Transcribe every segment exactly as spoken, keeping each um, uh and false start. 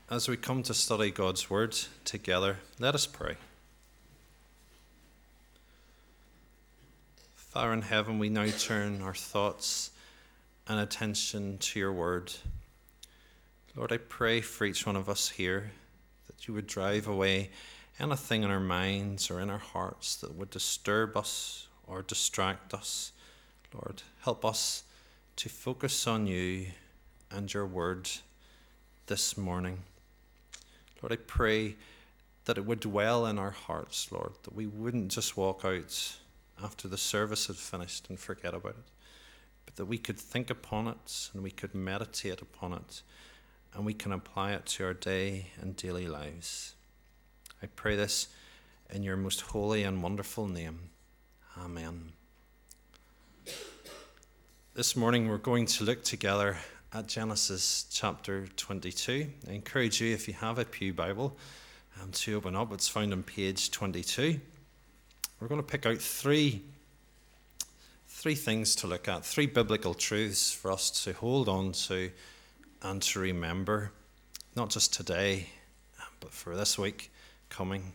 As we come to study God's Word together, let us pray. Father in heaven, we now turn our thoughts and attention to your Word. Lord, I pray for each one of us here that you would drive away anything in our minds or in our hearts that would disturb us or distract us. Lord, help us to focus on you and your Word this morning. Lord, I pray that it would dwell in our hearts, Lord, that we wouldn't just walk out after the service had finished and forget about it, but that we could think upon it and we could meditate upon it and we can apply it to our day and daily lives. I pray this in your most holy and wonderful name. Amen. This morning we're going to look together at Genesis chapter twenty-two. I encourage you, if you have a Pew Bible, um, to open up. It's found on page twenty-two. We're going to pick out three, three things to look at, three biblical truths for us to hold on to and to remember, not just today, but for this week coming.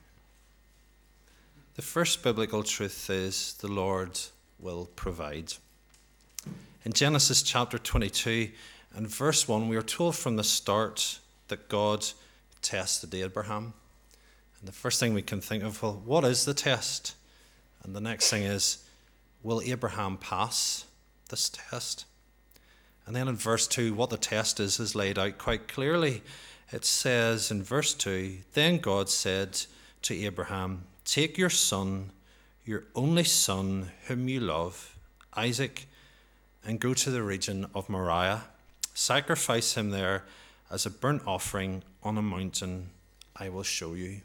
The first biblical truth is the Lord will provide. In Genesis chapter twenty-two, and verse one, we are told from the start that God tested Abraham. And the first thing we can think of, well, what is the test? And the next thing is, will Abraham pass this test? And then in verse two, what the test is, is laid out quite clearly. It says in verse two, then God said to Abraham, take your son, your only son whom you love, Isaac, and go to the region of Moriah. Sacrifice him there as a burnt offering on a mountain I will show you.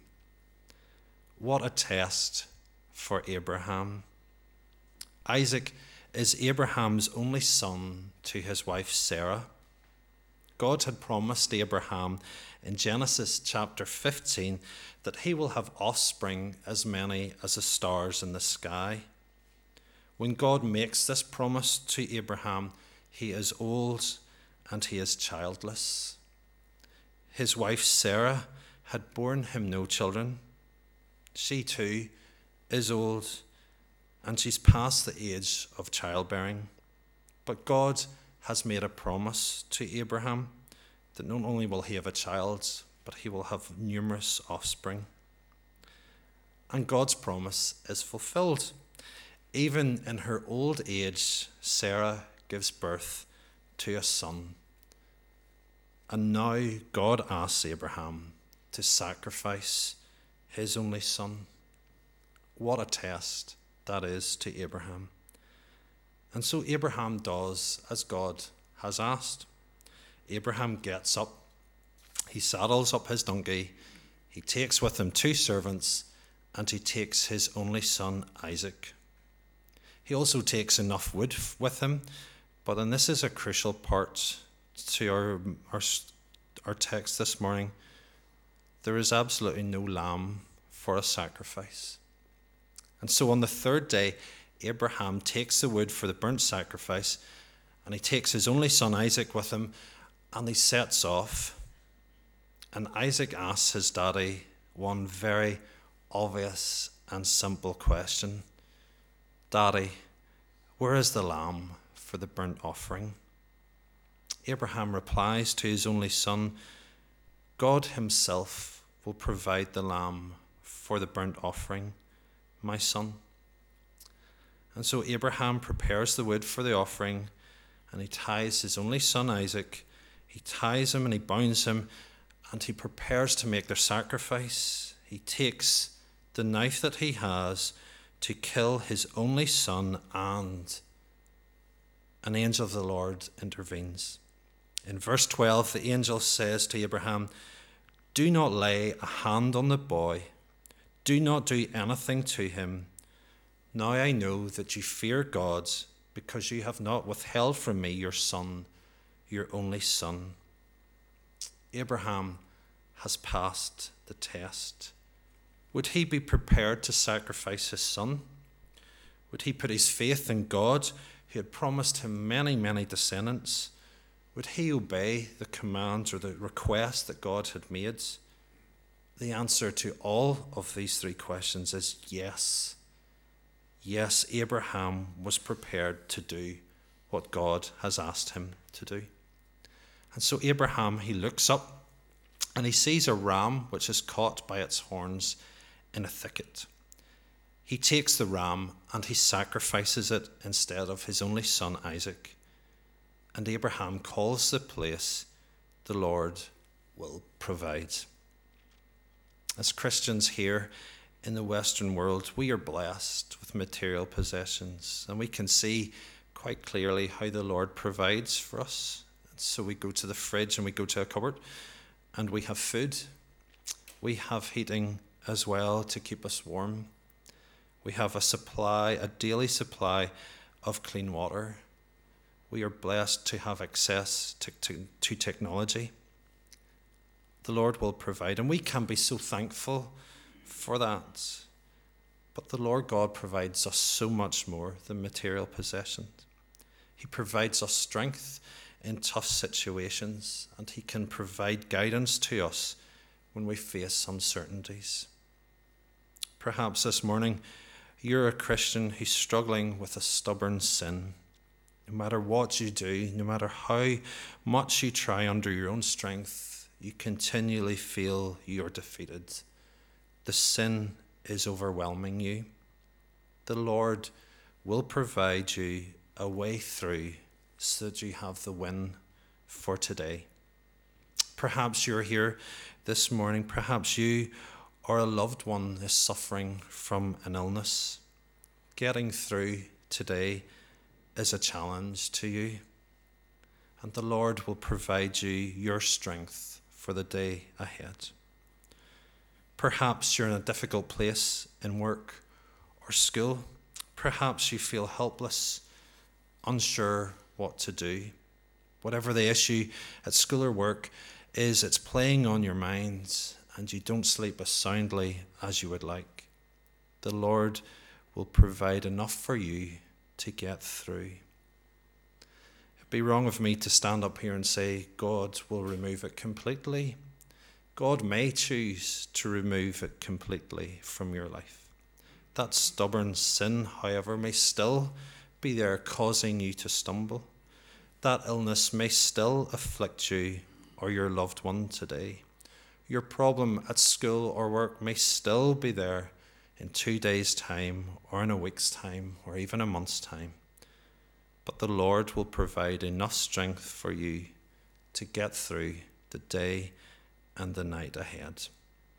What a test for Abraham. Isaac is Abraham's only son to his wife Sarah. God had promised Abraham in Genesis chapter fifteen that he will have offspring as many as the stars in the sky. When God makes this promise to Abraham, he is old and he is childless. His wife Sarah had borne him no children. She too is old and she's past the age of childbearing. But God has made a promise to Abraham that not only will he have a child, but he will have numerous offspring. And God's promise is fulfilled. Even in her old age, Sarah gives birth to a son. And now God asks Abraham to sacrifice his only son. What a test that is to Abraham. And so Abraham does as God has asked. Abraham gets up, he saddles up his donkey, he takes with him two servants, and he takes his only son Isaac. He also takes enough wood with him, but and this is a crucial part to our, our, our text this morning, there is absolutely no lamb for a sacrifice. And so on the third day, Abraham takes the wood for the burnt sacrifice, and he takes his only son Isaac with him, and he sets off. And Isaac asks his daddy one very obvious and simple question. Daddy, where is the lamb for the burnt offering? Abraham replies to his only son, God himself will provide the lamb for the burnt offering, my son. And so Abraham prepares the wood for the offering, and he ties his only son Isaac. He ties him and he bounds him, and he prepares to make their sacrifice. He takes the knife that he has to kill his only son, and an angel of the Lord intervenes. In verse twelve, the angel says to Abraham, do not lay a hand on the boy. Do not do anything to him. Now I know that you fear God, because you have not withheld from me your son, your only son. Abraham has passed the test. Would he be prepared to sacrifice his son? Would he put his faith in God, who had promised him many, many descendants? Would he obey the command or the request that God had made? The answer to all of these three questions is yes. Yes, Abraham was prepared to do what God has asked him to do. And so Abraham, he looks up and he sees a ram which is caught by its horns in a thicket. He takes the ram and he sacrifices it instead of his only son Isaac. And Abraham calls the place, "The Lord will provide." As Christians here in the Western world, we are blessed with material possessions, and we can see quite clearly how the Lord provides for us. So we go to the fridge and we go to a cupboard and we have food. We have heating as well to keep us warm. We have a supply, a daily supply of clean water. We are blessed to have access to, to, to technology. The Lord will provide, and we can be so thankful for that. But the Lord God provides us so much more than material possessions. He provides us strength in tough situations, and he can provide guidance to us when we face uncertainties. Perhaps this morning you're a Christian who's struggling with a stubborn sin. No matter what you do, no matter how much you try under your own strength, you continually feel you're defeated. The sin is overwhelming you. The Lord will provide you a way through so that you have the win for today. Perhaps you're here this morning. Perhaps you or a loved one is suffering from an illness. Getting through today is a challenge to you. And the Lord will provide you your strength for the day ahead. Perhaps you're in a difficult place in work or school. Perhaps you feel helpless, unsure what to do. Whatever the issue at school or work is, it's playing on your minds and you don't sleep as soundly as you would like. The Lord will provide enough for you to get through. It'd be wrong of me to stand up here and say God will remove it completely. God may choose to remove it completely from your life. That stubborn sin, however, may still be there causing you to stumble. That illness may still afflict you or your loved one today. Your problem at school or work may still be there in two days' time or in a week's time or even a month's time. But the Lord will provide enough strength for you to get through the day and the night ahead.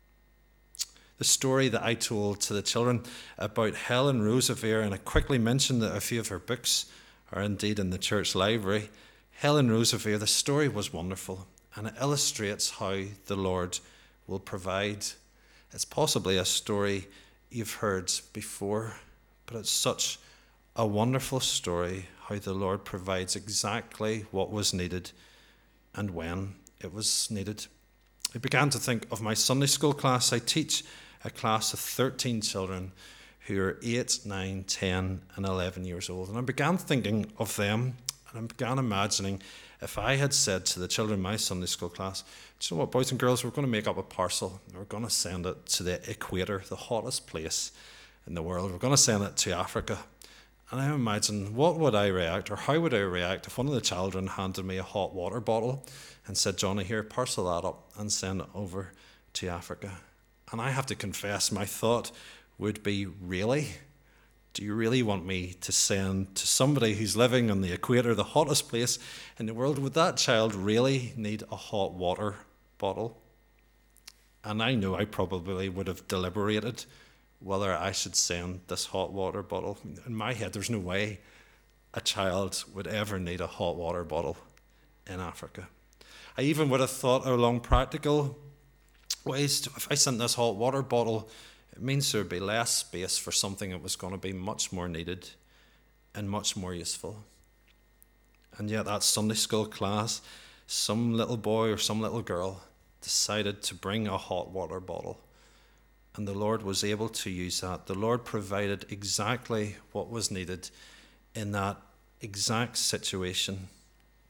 The story that I told to the children about Helen Roseveare, and I quickly mentioned that a few of her books are indeed in the church library. Helen Roseveare, the story was wonderful, and it illustrates how the Lord will provide. It's possibly a story you've heard before, but it's such a wonderful story how the Lord provides exactly what was needed and when it was needed. I began to think of my Sunday school class. I teach a class of thirteen children who are eight, nine, ten, and eleven years old. And I began thinking of them, and I began imagining if I had said to the children in my Sunday school class, do you know what, boys and girls, we're going to make up a parcel, and we're going to send it to the equator, the hottest place in the world. We're going to send it to Africa. And I imagine, what would I react, or how would I react if one of the children handed me a hot water bottle and said, Johnny, here, parcel that up and send it over to Africa. And I have to confess, my thought would be, really? Do you really want me to send to somebody who's living on the equator, the hottest place in the world? Would that child really need a hot water bottle? And I know I probably would have deliberated whether I should send this hot water bottle. In my head, there's no way a child would ever need a hot water bottle in Africa. I even would have thought along practical ways. If I sent this hot water bottle, it means there would be less space for something that was going to be much more needed and much more useful. And yet that Sunday school class, some little boy or some little girl decided to bring a hot water bottle. And the Lord was able to use that. The Lord provided exactly what was needed in that exact situation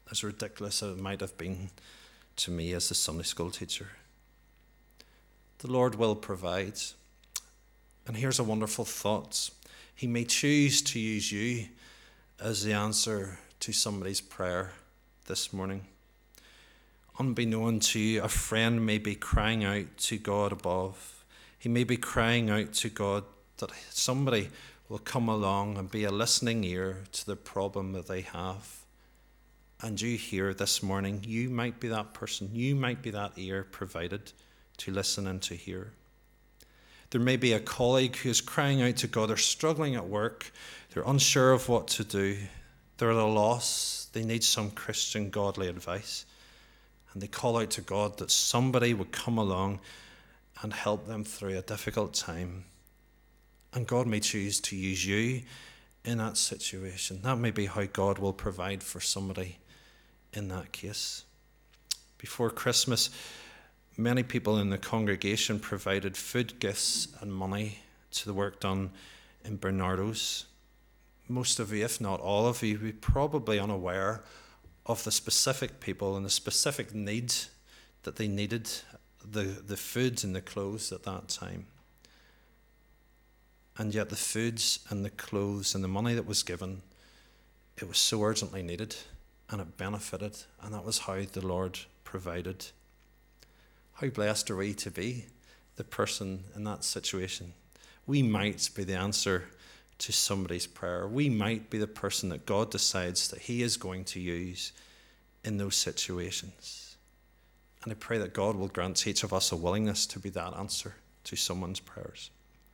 as ridiculous as it might have been to me as a Sunday school teacher. The Lord will provide. And here's a wonderful thought. He may choose to use you as the answer to somebody's prayer this morning. Unbeknown to you, a friend may be crying out to God above. He may be crying out to God that somebody will come along and be a listening ear to the problem that they have. And you here this morning, you might be that person. You might be that ear provided to listen and to hear. There may be a colleague who is crying out to God. They're struggling at work. They're unsure of what to do. They're at a loss. They need some Christian godly advice. And they call out to God that somebody would come along and help them through a difficult time. And God may choose to use you in that situation. That may be how God will provide for somebody in that case. Before Christmas, many people in the congregation provided food, gifts and money to the work done in Bernardo's. Most of you, if not all of you, were probably unaware of the specific people and the specific needs that they needed, the, the foods and the clothes at that time. And yet the foods and the clothes and the money that was given, it was so urgently needed and it benefited, and that was how the Lord provided. How blessed are we to be the person in that situation? We might be the answer to somebody's prayer. We might be the person that God decides that he is going to use in those situations. And I pray that God will grant each of us a willingness to be that answer to someone's prayers.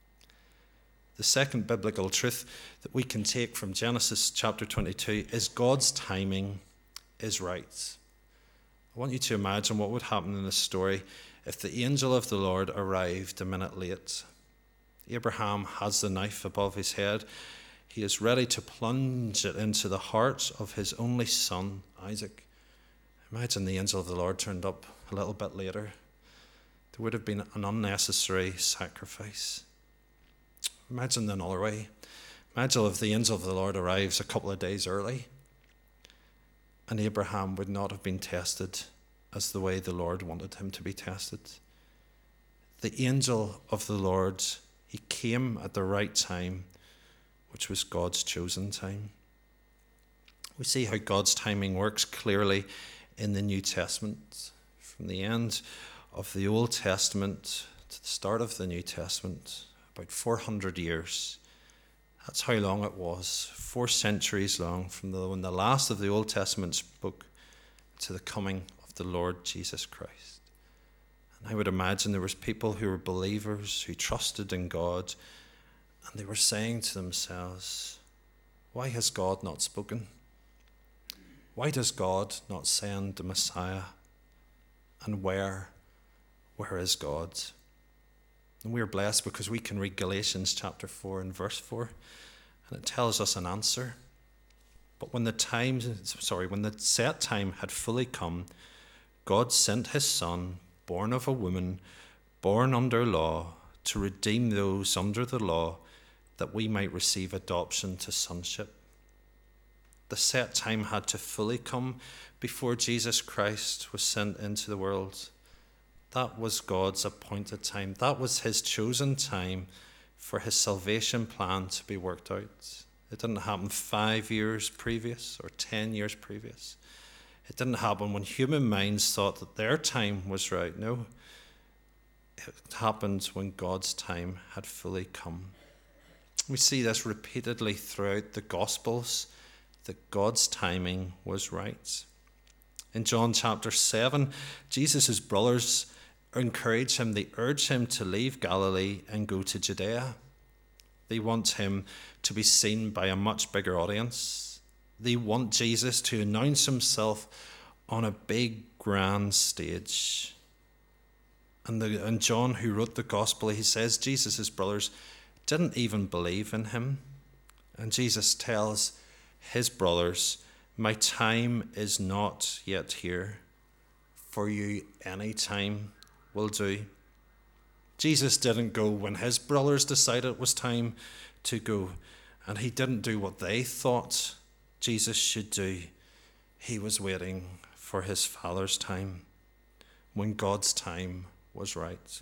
The second biblical truth that we can take from Genesis chapter twenty-two is God's timing is right. I want you to imagine what would happen in this story if the angel of the Lord arrived a minute late. Abraham has the knife above his head. He is ready to plunge it into the heart of his only son, Isaac. Imagine the angel of the Lord turned up a little bit later. There would have been an unnecessary sacrifice. Imagine the other way. Imagine if the angel of the Lord arrives a couple of days early and Abraham would not have been tested as the way the Lord wanted him to be tested. The angel of the Lord, he came at the right time, which was God's chosen time. We see how God's timing works clearly in the New Testament. From the end of the Old Testament to the start of the New Testament, about four hundred years. That's how long it was, four centuries long, from the, when the last of the Old Testament spoke to the coming of the Lord Jesus Christ. And I would imagine there was people who were believers, who trusted in God, and they were saying to themselves, why has God not spoken? Why does God not send the Messiah? And where, where is God? And we are blessed because we can read Galatians chapter four and verse four, and it tells us an answer. But when the time, sorry, when the set time had fully come, God sent his Son, born of a woman, born under law, to redeem those under the law, that we might receive adoption to sonship. The set time had to fully come before Jesus Christ was sent into the world. That was God's appointed time. That was his chosen time for his salvation plan to be worked out. It didn't happen five years previous or ten years previous. It didn't happen when human minds thought that their time was right. No, it happened when God's time had fully come. We see this repeatedly throughout the Gospels, that God's timing was right. In John chapter seven, Jesus' brothers encourage him, they urge him to leave Galilee and go to Judea. They want him to be seen by a much bigger audience. They want Jesus to announce himself on a big, grand stage. And, the, and John, who wrote the gospel, he says Jesus' brothers didn't even believe in him. And Jesus tells his brothers, my time is not yet here. For you, any time will do. Jesus didn't go when his brothers decided it was time to go, and he didn't do what they thought Jesus should do. he was waiting for his Father's time, when God's time was right.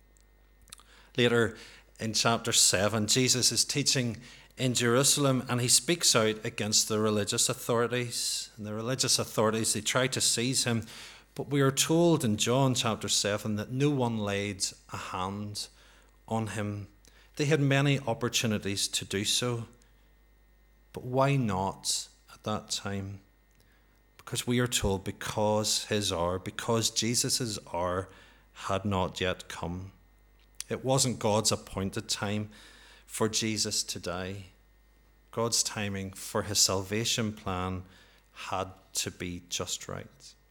Later in chapter seven, Jesus is teaching in Jerusalem, and he speaks out against the religious authorities. And the religious authorities, they try to seize him, but we are told in John chapter seven that no one laid a hand on him. They had many opportunities to do so, but why not at that time? Because we are told because his hour, because Jesus' hour had not yet come. It wasn't God's appointed time for Jesus to die. God's timing for his salvation plan had to be just right.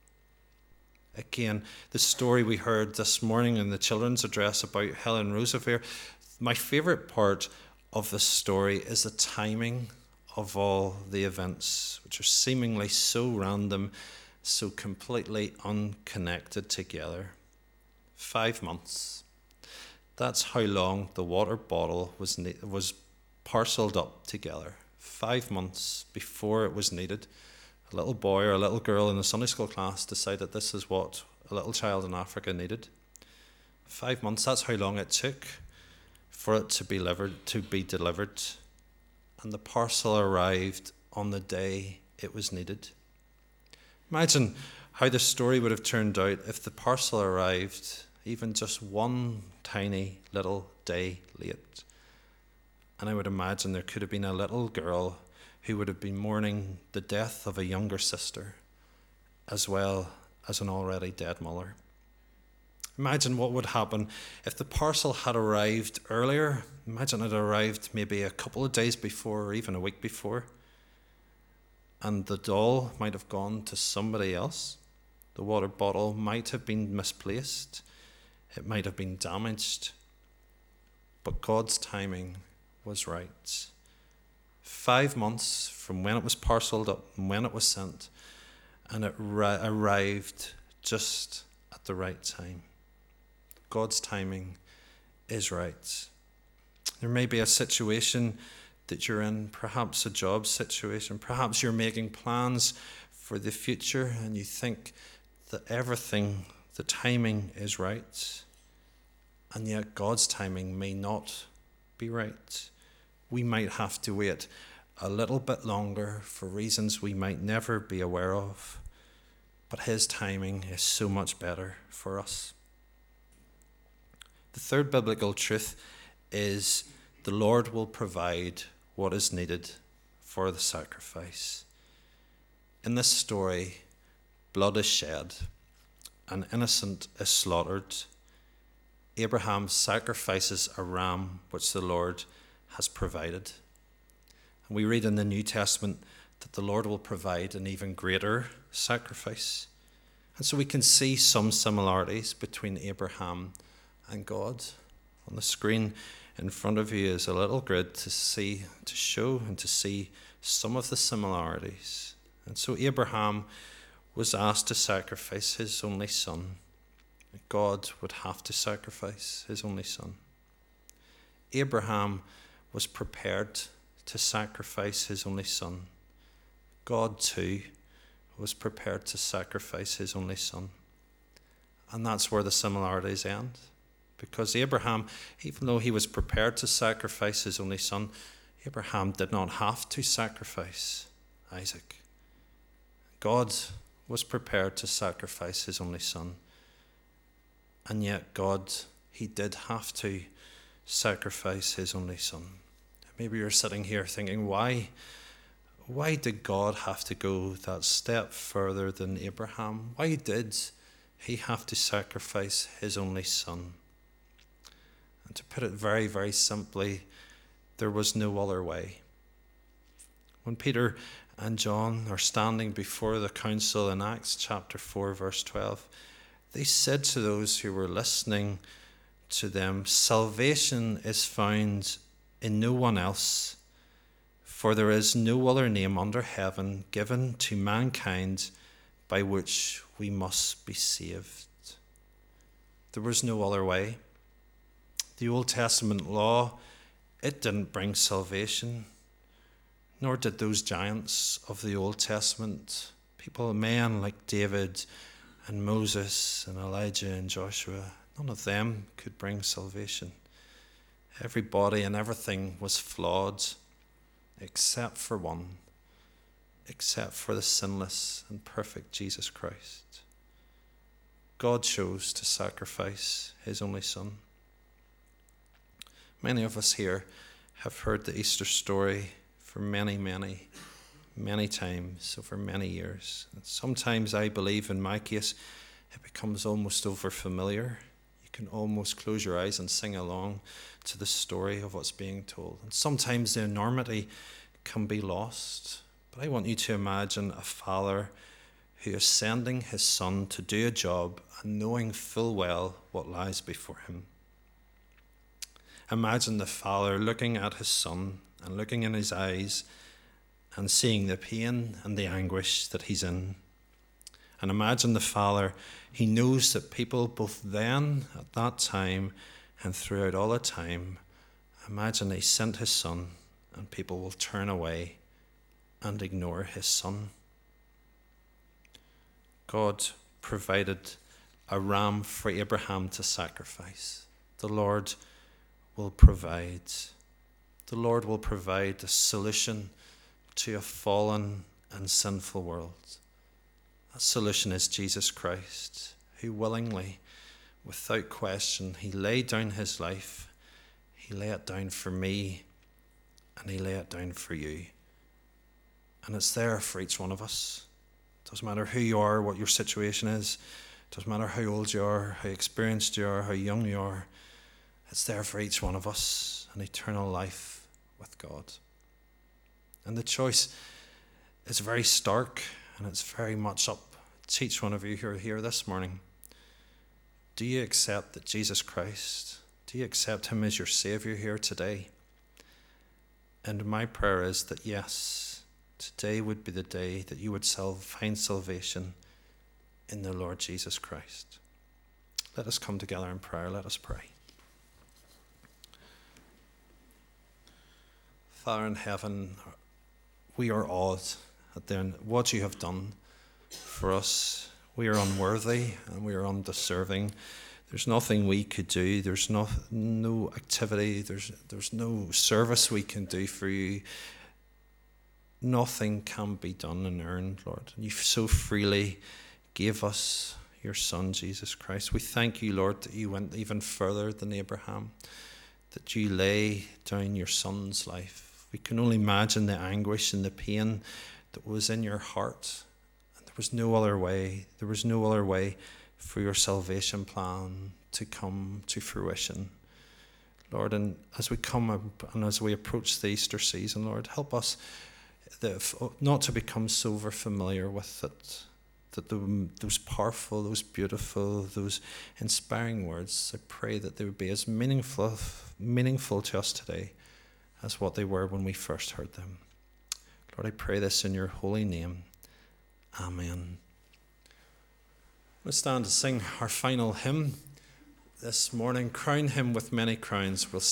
Again, the story we heard this morning in the children's address about Helen Roosevelt, my favourite part of the story is the timing of all the events, which are seemingly so random, so completely unconnected together. Five months. That's how long the water bottle was ne- was parcelled up together. Five months before it was needed. A little boy or a little girl in the Sunday school class decided this is what a little child in Africa needed. Five months, that's how long it took for it to be delivered, to be delivered. And the parcel arrived on the day it was needed. Imagine how the story would have turned out if the parcel arrived even just one tiny little day late. And I would imagine there could have been a little girl who would have been mourning the death of a younger sister, as well as an already dead mother. Imagine what would happen if the parcel had arrived earlier. Imagine it arrived maybe a couple of days before or even a week before. And the doll might have gone to somebody else. The water bottle might have been misplaced. It might have been damaged. But God's timing was right. Five months from when it was parcelled up and when it was sent, and it ri- arrived just at the right time. God's timing is right. There may be a situation that you're in, perhaps a job situation, perhaps you're making plans for the future and you think that everything, the timing is right, and yet God's timing may not be right. We might have to wait a little bit longer for reasons we might never be aware of, but his timing is so much better for us. The third biblical truth is the Lord will provide what is needed for the sacrifice. In this story, blood is shed, an innocent is slaughtered. Abraham sacrifices a ram which the Lord has provided. And we read in the New Testament that the Lord will provide an even greater sacrifice. And so we can see some similarities between Abraham and God. On the screen in front of you is a little grid to see, to show and to see some of the similarities. And so Abraham was asked to sacrifice his only son. God would have to sacrifice his only son. Abraham was prepared to sacrifice his only son. God too was prepared to sacrifice his only son. And that's where the similarities end. Because Abraham, even though he was prepared to sacrifice his only son, Abraham did not have to sacrifice Isaac. God was prepared to sacrifice his only son. And yet God, he did have to sacrifice his only son. Maybe you're sitting here thinking, why? Why did God have to go that step further than Abraham? Why did he have to sacrifice his only son? And to put it very, very simply, there was no other way. When Peter and John are standing before the council in Acts chapter four, verse twelve, they said to those who were listening to them, "Salvation is found in no one else, for there is no other name under heaven given to mankind by which we must be saved." There was no other way. The Old Testament law, it didn't bring salvation, nor did those giants of the Old Testament, People, men like David and Moses and Elijah and Joshua, none of them could bring salvation. Everybody and everything was flawed except for one, except for the sinless and perfect Jesus Christ. God chose to sacrifice his only Son. Many of us here have heard the Easter story for many, many, many times over many years. And sometimes I believe in my case it becomes almost over familiar. You can almost close your eyes and sing along to the story of what's being told. And sometimes the enormity can be lost. But I want you to imagine a father who is sending his son to do a job and knowing full well what lies before him. Imagine the father looking at his son and looking in his eyes and seeing the pain and the anguish that he's in. And imagine the father, he knows that people both then, at that time, and throughout all the time, imagine he sent his son and people will turn away and ignore his son. God provided a ram for Abraham to sacrifice. The Lord will provide. The Lord will provide a solution to a fallen and sinful world. That solution is Jesus Christ, who willingly, without question, he laid down his life. He laid it down for me, and he laid it down for you. And it's there for each one of us. It doesn't matter who you are, what your situation is. It doesn't matter how old you are, how experienced you are, how young you are. It's there for each one of us, an eternal life with God. And the choice is very stark, and it's very much up to each one of you who are here this morning. Do you accept that Jesus Christ, do you accept him as your Savior here today? And my prayer is that yes, today would be the day that you would find salvation in the Lord Jesus Christ. Let us come together in prayer. Let us pray. Father in heaven, we are awed at the, what you have done for us. We are unworthy and we are undeserving. There's nothing we could do. There's no, no activity. There's, there's no service we can do for you. Nothing can be done and earned, Lord. And you so freely gave us your Son, Jesus Christ. We thank you, Lord, that you went even further than Abraham, that you lay down your Son's life. We can only imagine the anguish and the pain that was in your heart. And there was no other way. There was no other way for your salvation plan to come to fruition. Lord, and as we come up and as we approach the Easter season, Lord, help us not to become so over familiar with it, that the, those powerful, those beautiful, those inspiring words, I pray that they would be as meaningful, meaningful to us today as what they were when we first heard them. Lord, I pray this in your holy name. Amen. Let's stand to sing our final hymn this morning, Crown Him with Many Crowns. We'll